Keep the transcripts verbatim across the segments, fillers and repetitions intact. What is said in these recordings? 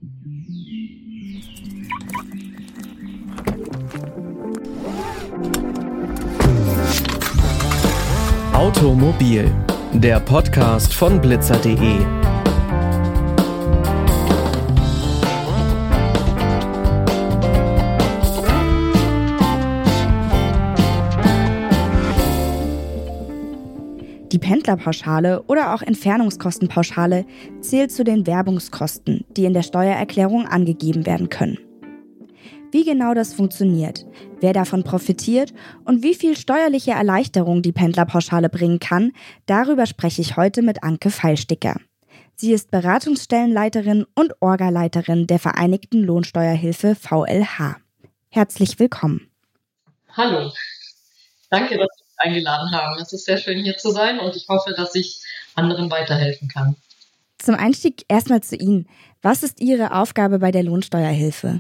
Automobil, der Podcast von blitzer punkt de. Die Pendlerpauschale oder auch Entfernungskostenpauschale zählt zu den Werbungskosten, die in der Steuererklärung angegeben werden können. Wie genau das funktioniert, wer davon profitiert und wie viel steuerliche Erleichterung die Pendlerpauschale bringen kann, darüber spreche ich heute mit Anke Feilsticker. Sie ist Beratungsstellenleiterin und Orgaleiterin der Vereinigten Lohnsteuerhilfe V L H. Herzlich willkommen. Hallo, danke, dass Sie mich eingeladen haben. Es ist sehr schön, hier zu sein und ich hoffe, dass ich anderen weiterhelfen kann. Zum Einstieg erstmal zu Ihnen. Was ist Ihre Aufgabe bei der Lohnsteuerhilfe?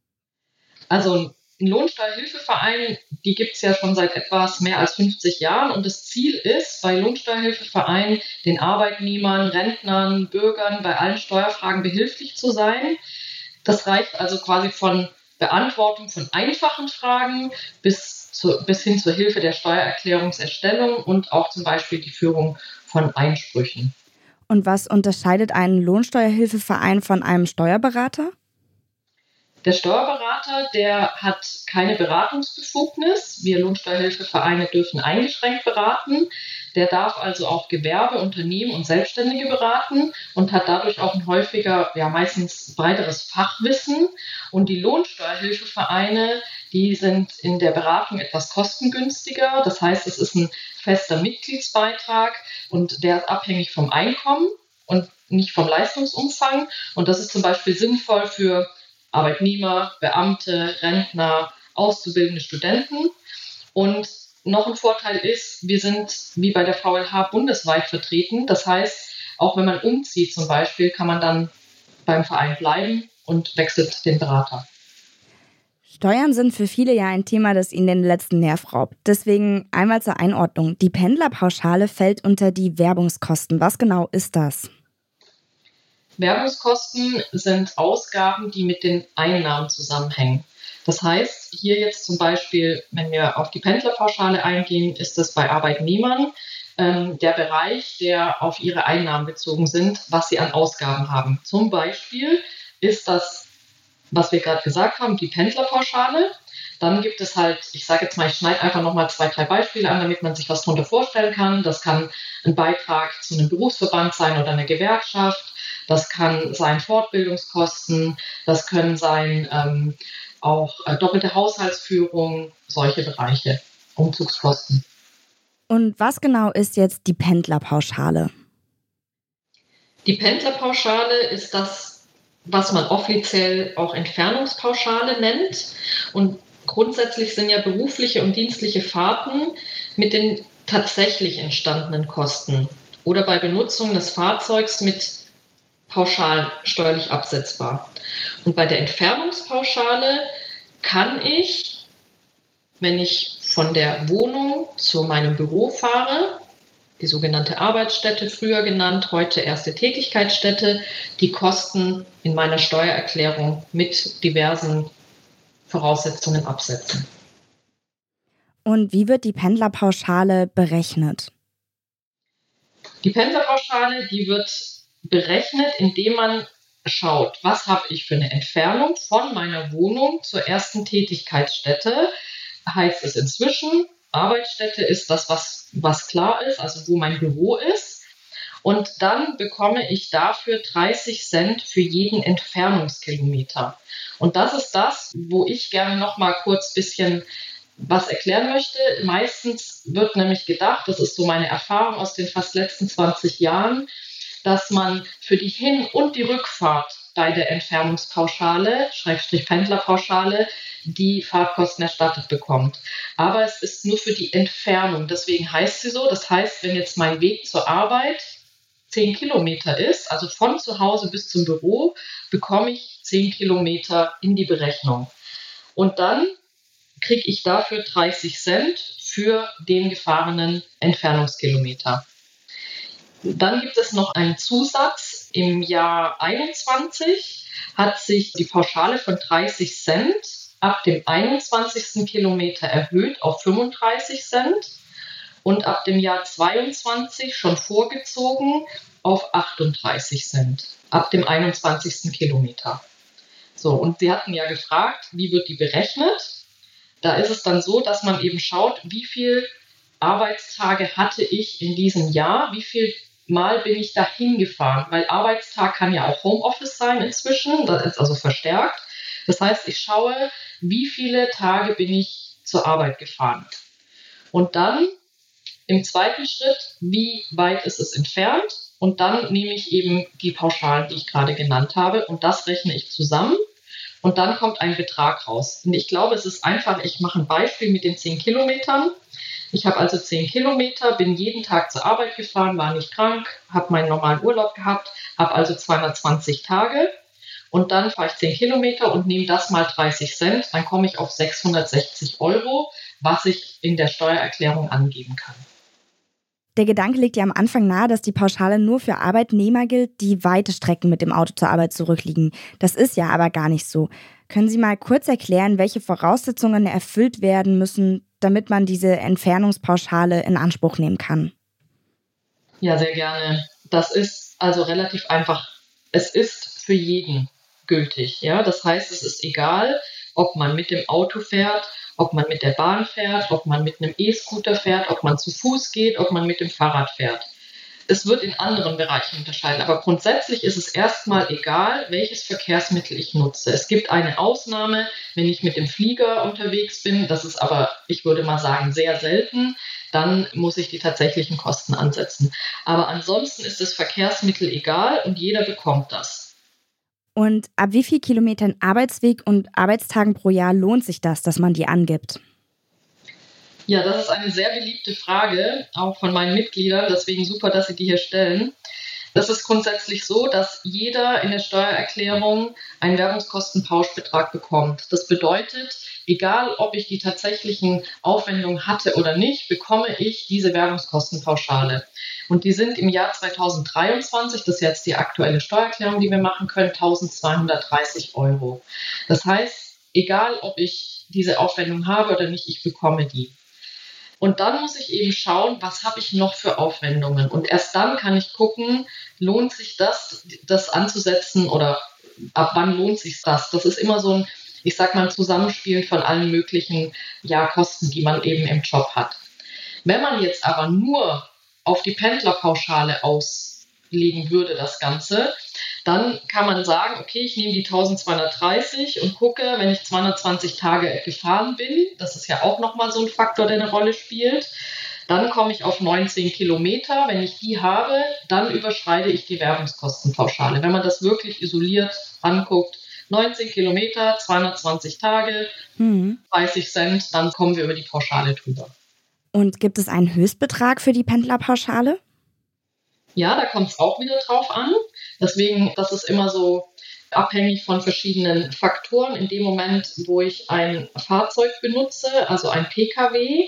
Also ein Lohnsteuerhilfeverein, die gibt es ja schon seit etwas mehr als fünfzig Jahren und das Ziel ist, bei Lohnsteuerhilfevereinen den Arbeitnehmern, Rentnern, Bürgern bei allen Steuerfragen behilflich zu sein. Das reicht also quasi von Beantwortung von einfachen Fragen bis, zu, bis hin zur Hilfe der Steuererklärungserstellung und auch zum Beispiel die Führung von Einsprüchen. Und was unterscheidet einen Lohnsteuerhilfeverein von einem Steuerberater? Der Steuerberater, der hat keine Beratungsbefugnis. Wir Lohnsteuerhilfevereine dürfen eingeschränkt beraten. Der darf also auch Gewerbe, Unternehmen und Selbstständige beraten und hat dadurch auch ein häufiger, ja meistens breiteres Fachwissen. Und die Lohnsteuerhilfevereine, die sind in der Beratung etwas kostengünstiger. Das heißt, es ist ein fester Mitgliedsbeitrag und der ist abhängig vom Einkommen und nicht vom Leistungsumfang. Und das ist zum Beispiel sinnvoll für Arbeitnehmer, Beamte, Rentner, auszubildende Studenten. Und noch ein Vorteil ist, wir sind wie bei der V L H bundesweit vertreten. Das heißt, auch wenn man umzieht zum Beispiel, kann man dann beim Verein bleiben und wechselt den Berater. Steuern sind für viele ja ein Thema, das ihnen den letzten Nerv raubt. Deswegen einmal zur Einordnung. Die Pendlerpauschale fällt unter die Werbungskosten. Was genau ist das? Werbungskosten sind Ausgaben, die mit den Einnahmen zusammenhängen. Das heißt, hier jetzt zum Beispiel, wenn wir auf die Pendlerpauschale eingehen, ist es bei Arbeitnehmern ähm, der Bereich, der auf ihre Einnahmen bezogen sind, was sie an Ausgaben haben. Zum Beispiel ist das, was wir gerade gesagt haben, die Pendlerpauschale. Dann gibt es halt, ich sage jetzt mal, ich schneide einfach nochmal zwei, drei Beispiele an, damit man sich was darunter vorstellen kann. Das kann ein Beitrag zu einem Berufsverband sein oder einer Gewerkschaft. Das kann sein Fortbildungskosten, das können sein ähm, auch äh, doppelte Haushaltsführung, solche Bereiche, Umzugskosten. Und was genau ist jetzt die Pendlerpauschale? Die Pendlerpauschale ist das, was man offiziell auch Entfernungspauschale nennt. Und grundsätzlich sind ja berufliche und dienstliche Fahrten mit den tatsächlich entstandenen Kosten oder bei Benutzung des Fahrzeugs mit pauschal steuerlich absetzbar. Und bei der Entfernungspauschale kann ich, wenn ich von der Wohnung zu meinem Büro fahre, die sogenannte Arbeitsstätte früher genannt, heute erste Tätigkeitsstätte, die Kosten in meiner Steuererklärung mit diversen Voraussetzungen absetzen. Und wie wird die Pendlerpauschale berechnet? Die Pendlerpauschale, die wird berechnet, indem man schaut, was habe ich für eine Entfernung von meiner Wohnung zur ersten Tätigkeitsstätte. Heißt es inzwischen, Arbeitsstätte ist das, was, was klar ist, also wo mein Büro ist. Und dann bekomme ich dafür dreißig Cent für jeden Entfernungskilometer. Und das ist das, wo ich gerne noch mal kurz ein bisschen was erklären möchte. Meistens wird nämlich gedacht, das ist so meine Erfahrung aus den fast letzten zwanzig Jahren, dass man für die Hin- und die Rückfahrt bei der Entfernungspauschale, Schrägstrich Pendlerpauschale, die Fahrtkosten erstattet bekommt. Aber es ist nur für die Entfernung, deswegen heißt sie so. Das heißt, wenn jetzt mein Weg zur Arbeit zehn Kilometer ist, also von zu Hause bis zum Büro, bekomme ich zehn Kilometer in die Berechnung. Und dann kriege ich dafür dreißig Cent für den gefahrenen Entfernungskilometer. Dann gibt es noch einen Zusatz im Jahr einundzwanzig. hat sich die Pauschale von dreißig Cent ab dem einundzwanzigsten Kilometer erhöht auf fünfunddreißig Cent und ab dem Jahr zweiundzwanzig schon vorgezogen auf achtunddreißig Cent ab dem einundzwanzigsten Kilometer. So, und Sie hatten ja gefragt, wie wird die berechnet? Da ist es dann so, dass man eben schaut, wie viel Arbeitstage hatte ich in diesem Jahr, wie viel Mal bin ich dahin gefahren, weil Arbeitstag kann ja auch Homeoffice sein inzwischen, das ist also verstärkt. Das heißt, ich schaue, wie viele Tage bin ich zur Arbeit gefahren. Und dann im zweiten Schritt, wie weit ist es entfernt? Und dann nehme ich eben die Pauschalen, die ich gerade genannt habe, und das rechne ich zusammen. Und dann kommt ein Betrag raus. Und ich glaube, es ist einfach, ich mache ein Beispiel mit den zehn Kilometern. Ich habe also zehn Kilometer, bin jeden Tag zur Arbeit gefahren, war nicht krank, habe meinen normalen Urlaub gehabt, habe also zweihundertzwanzig Tage. Und dann fahre ich zehn Kilometer und nehme das mal dreißig Cent. Dann komme ich auf sechshundertsechzig Euro, was ich in der Steuererklärung angeben kann. Der Gedanke liegt ja am Anfang nahe, dass die Pauschale nur für Arbeitnehmer gilt, die weite Strecken mit dem Auto zur Arbeit zurückliegen. Das ist ja aber gar nicht so. Können Sie mal kurz erklären, welche Voraussetzungen erfüllt werden müssen, damit man diese Entfernungspauschale in Anspruch nehmen kann? Ja, sehr gerne. Das ist also relativ einfach. Es ist für jeden gültig. Ja? Das heißt, es ist egal, ob man mit dem Auto fährt, ob man mit der Bahn fährt, ob man mit einem E-Scooter fährt, ob man zu Fuß geht, ob man mit dem Fahrrad fährt. Es wird in anderen Bereichen unterscheiden, aber grundsätzlich ist es erstmal egal, welches Verkehrsmittel ich nutze. Es gibt eine Ausnahme, wenn ich mit dem Flieger unterwegs bin, das ist aber, ich würde mal sagen, sehr selten, dann muss ich die tatsächlichen Kosten ansetzen. Aber ansonsten ist das Verkehrsmittel egal und jeder bekommt das. Und ab wie viel Kilometern Arbeitsweg und Arbeitstagen pro Jahr lohnt sich das, dass man die angibt? Ja, das ist eine sehr beliebte Frage, auch von meinen Mitgliedern, deswegen super, dass Sie die hier stellen. Das ist grundsätzlich so, dass jeder in der Steuererklärung einen Werbungskostenpauschbetrag bekommt. Das bedeutet, egal ob ich die tatsächlichen Aufwendungen hatte oder nicht, bekomme ich diese Werbungskostenpauschale. Und die sind im Jahr zweitausenddreiundzwanzig, das ist jetzt die aktuelle Steuererklärung, die wir machen können, eintausendzweihundertdreißig Euro. Das heißt, egal ob ich diese Aufwendung habe oder nicht, ich bekomme die. Und dann muss ich eben schauen, was habe ich noch für Aufwendungen. Und erst dann kann ich gucken, lohnt sich das, das anzusetzen oder ab wann lohnt sich das? Das ist immer so ein, ich sag mal, ein Zusammenspiel von allen möglichen ja, Kosten, die man eben im Job hat. Wenn man jetzt aber nur auf die Pendlerpauschale auslegen würde, das Ganze, dann kann man sagen, okay, ich nehme die eintausendzweihundertdreißig und gucke, wenn ich zweihundertzwanzig Tage gefahren bin, das ist ja auch nochmal so ein Faktor, der eine Rolle spielt, dann komme ich auf neunzehn Kilometer. Wenn ich die habe, dann überschreite ich die Werbungskostenpauschale. Wenn man das wirklich isoliert anguckt, neunzehn Kilometer, zweihundertzwanzig Tage, mhm. dreißig Cent, dann kommen wir über die Pauschale drüber. Und gibt es einen Höchstbetrag für die Pendlerpauschale? Ja, da kommt es auch wieder drauf an. Deswegen, das ist immer so abhängig von verschiedenen Faktoren. In dem Moment, wo ich ein Fahrzeug benutze, also ein P K W,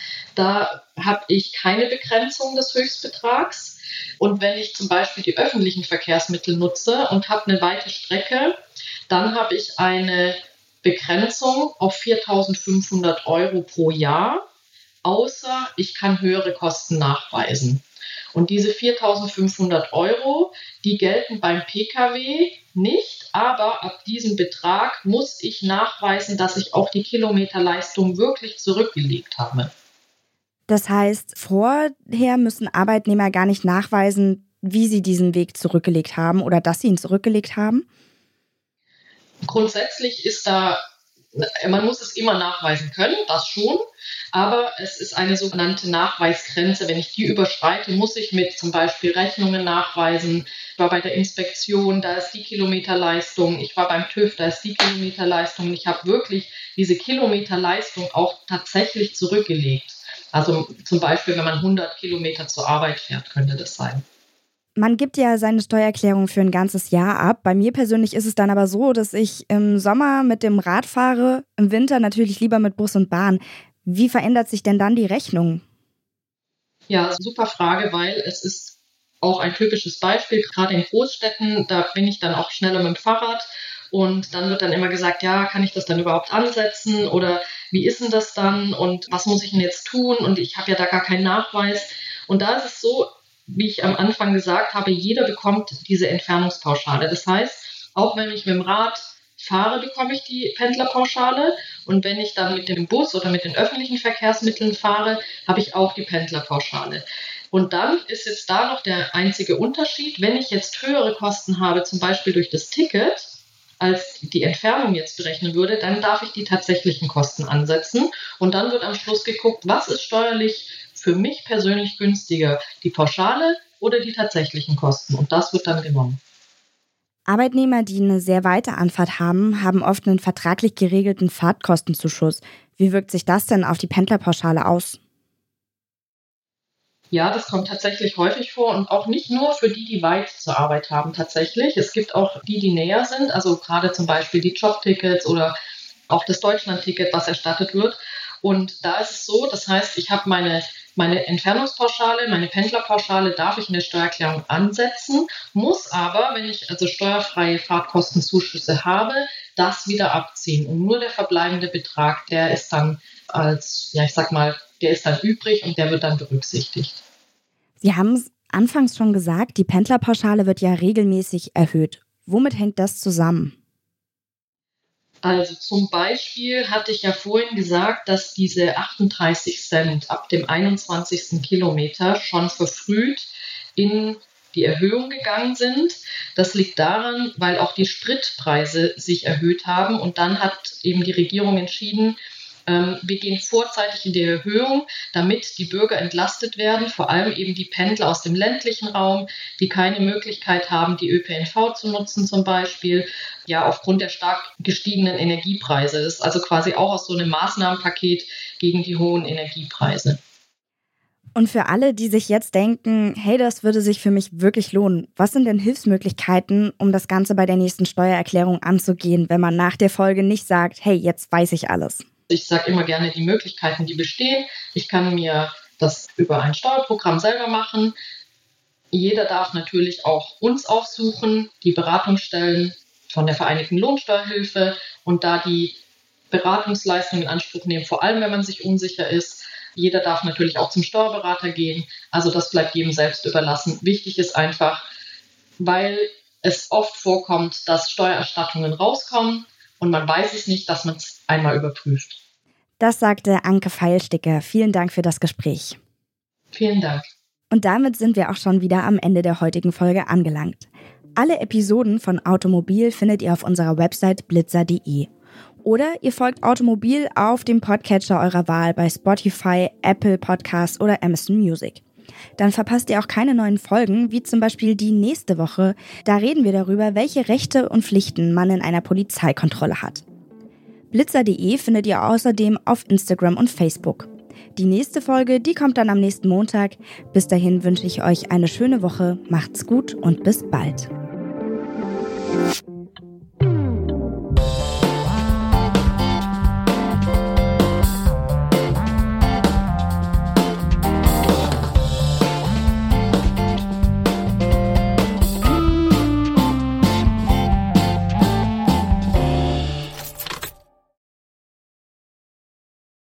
da habe ich keine Begrenzung des Höchstbetrags. Und wenn ich zum Beispiel die öffentlichen Verkehrsmittel nutze und habe eine weite Strecke, dann habe ich eine Begrenzung auf viertausendfünfhundert Euro pro Jahr, außer ich kann höhere Kosten nachweisen. Und diese viertausendfünfhundert Euro, die gelten beim P K W nicht, aber ab diesem Betrag muss ich nachweisen, dass ich auch die Kilometerleistung wirklich zurückgelegt habe. Das heißt, vorher müssen Arbeitnehmer gar nicht nachweisen, wie sie diesen Weg zurückgelegt haben oder dass sie ihn zurückgelegt haben? Grundsätzlich ist da, man muss es immer nachweisen können, das schon, aber es ist eine sogenannte Nachweisgrenze. Wenn ich die überschreite, muss ich mit zum Beispiel Rechnungen nachweisen. Ich war bei der Inspektion, da ist die Kilometerleistung. Ich war beim TÜV, da ist die Kilometerleistung. Ich habe wirklich diese Kilometerleistung auch tatsächlich zurückgelegt. Also zum Beispiel, wenn man hundert Kilometer zur Arbeit fährt, könnte das sein. Man gibt ja seine Steuererklärung für ein ganzes Jahr ab. Bei mir persönlich ist es dann aber so, dass ich im Sommer mit dem Rad fahre, im Winter natürlich lieber mit Bus und Bahn. Wie verändert sich denn dann die Rechnung? Ja, super Frage, weil es ist auch ein typisches Beispiel, gerade in Großstädten, da bin ich dann auch schneller mit dem Fahrrad und dann wird dann immer gesagt, ja, kann ich das dann überhaupt ansetzen oder wie ist denn das dann und was muss ich denn jetzt tun und ich habe ja da gar keinen Nachweis. Und da ist es so, wie ich am Anfang gesagt habe, jeder bekommt diese Entfernungspauschale. Das heißt, auch wenn ich mit dem Rad fahre, bekomme ich die Pendlerpauschale und wenn ich dann mit dem Bus oder mit den öffentlichen Verkehrsmitteln fahre, habe ich auch die Pendlerpauschale. Und dann ist jetzt da noch der einzige Unterschied, wenn ich jetzt höhere Kosten habe, zum Beispiel durch das Ticket, als die Entfernung jetzt berechnen würde, dann darf ich die tatsächlichen Kosten ansetzen und dann wird am Schluss geguckt, was ist steuerlich für mich persönlich günstiger, die Pauschale oder die tatsächlichen Kosten und das wird dann genommen. Arbeitnehmer, die eine sehr weite Anfahrt haben, haben oft einen vertraglich geregelten Fahrtkostenzuschuss. Wie wirkt sich das denn auf die Pendlerpauschale aus? Ja, das kommt tatsächlich häufig vor und auch nicht nur für die, die weit zur Arbeit haben tatsächlich. Es gibt auch die, die näher sind, also gerade zum Beispiel die Jobtickets oder auch das Deutschlandticket, was erstattet wird. Und da ist es so, das heißt, ich habe meine, meine Entfernungspauschale, meine Pendlerpauschale darf ich in der Steuererklärung ansetzen, muss aber, wenn ich also steuerfreie Fahrtkostenzuschüsse habe, das wieder abziehen. Und nur der verbleibende Betrag, der ist dann als, ja ich sag mal, der ist dann übrig und der wird dann berücksichtigt. Sie haben es anfangs schon gesagt, die Pendlerpauschale wird ja regelmäßig erhöht. Womit hängt das zusammen? Also zum Beispiel hatte ich ja vorhin gesagt, dass diese achtunddreißig Cent ab dem einundzwanzigsten Kilometer schon verfrüht in die Erhöhung gegangen sind. Das liegt daran, weil auch die Spritpreise sich erhöht haben und dann hat eben die Regierung entschieden, ähm, wir gehen vorzeitig in die Erhöhung, damit die Bürger entlastet werden, vor allem eben die Pendler aus dem ländlichen Raum, die keine Möglichkeit haben, die Ö P N V zu nutzen zum Beispiel, ja aufgrund der stark gestiegenen Energiepreise. Das ist also quasi auch aus so einem Maßnahmenpaket gegen die hohen Energiepreise. Und für alle, die sich jetzt denken, hey, das würde sich für mich wirklich lohnen, was sind denn Hilfsmöglichkeiten, um das Ganze bei der nächsten Steuererklärung anzugehen, wenn man nach der Folge nicht sagt, hey, jetzt weiß ich alles? Ich sage immer gerne die Möglichkeiten, die bestehen. Ich kann mir das über ein Steuerprogramm selber machen. Jeder darf natürlich auch uns aufsuchen, die Beratungsstellen von der Vereinigten Lohnsteuerhilfe und da die Beratungsleistung in Anspruch nehmen, vor allem wenn man sich unsicher ist. Jeder darf natürlich auch zum Steuerberater gehen. Also das bleibt jedem selbst überlassen. Wichtig ist einfach, weil es oft vorkommt, dass Steuererstattungen rauskommen und man weiß es nicht, dass man es einmal überprüft. Das sagte Anke Feilsticker. Vielen Dank für das Gespräch. Vielen Dank. Und damit sind wir auch schon wieder am Ende der heutigen Folge angelangt. Alle Episoden von Automobil findet ihr auf unserer Website blitzer punkt de. Oder ihr folgt Automobil auf dem Podcatcher eurer Wahl bei Spotify, Apple Podcasts oder Amazon Music. Dann verpasst ihr auch keine neuen Folgen, wie zum Beispiel die nächste Woche. Da reden wir darüber, welche Rechte und Pflichten man in einer Polizeikontrolle hat. blitzer punkt de findet ihr außerdem auf Instagram und Facebook. Die nächste Folge, die kommt dann am nächsten Montag. Bis dahin wünsche ich euch eine schöne Woche, macht's gut und bis bald.